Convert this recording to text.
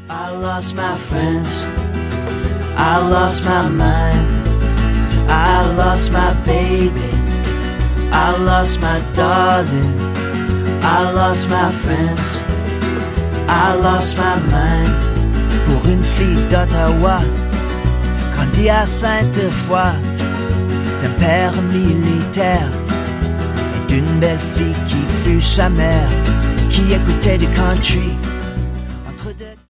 I lost my friends, I lost my mind, I lost my baby, I lost my darling, I lost my friends, I lost my mind. Pour une fille d'Ottawa, grandie à Sainte-Foy, d'un père militaire et d'une belle fille qui fut sa mère, qui écoutait du country